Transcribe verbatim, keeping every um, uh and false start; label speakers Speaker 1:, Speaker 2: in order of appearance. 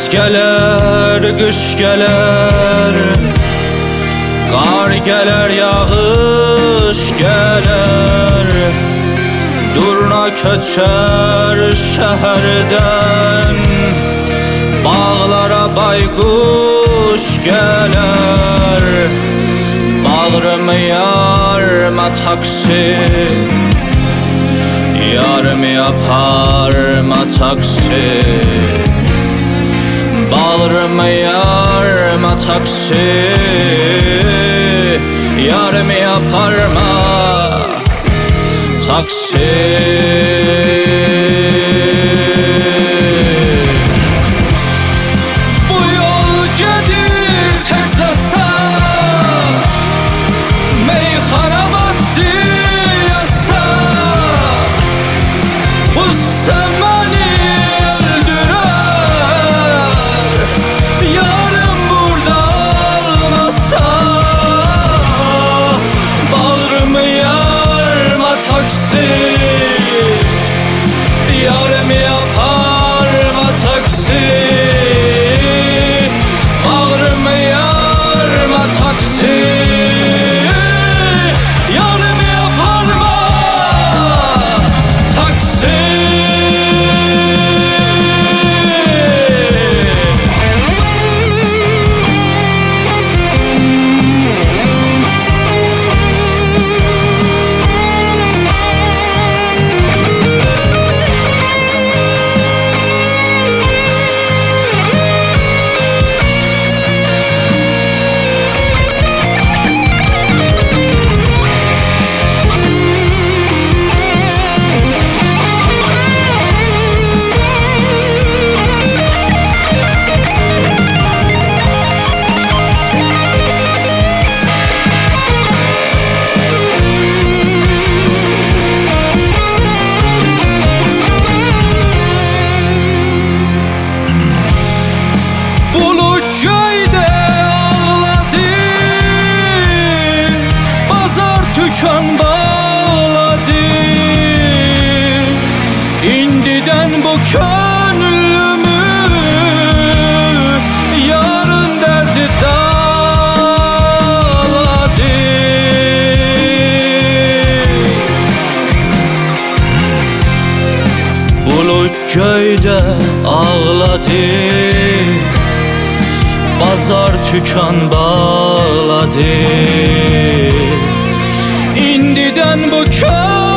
Speaker 1: gələr, qış gələr, qar gələr, yağış gələr, durna köçər şəhərdən, bağlara bayquş gələr, bağrımı yarma taksi, yarımı yaparma taksi, bağrımı yarma taksi, yarımı yaparma taksi. Bu yol gedir Texas'a, meyxana maddiyasa, bu məni öldürər, yarım burada olmasa, bağrımı yarma taksi, yarım yaparma taksi, bağrımı yarma taksi, yarım yaparma taksi. Bulut köyde ağladı, bazar tükan bağladı, indiden bu könlümü yarın derdi dağladı. Bulut köyde ağladı, bazar tükan bağladı, indiden bu köy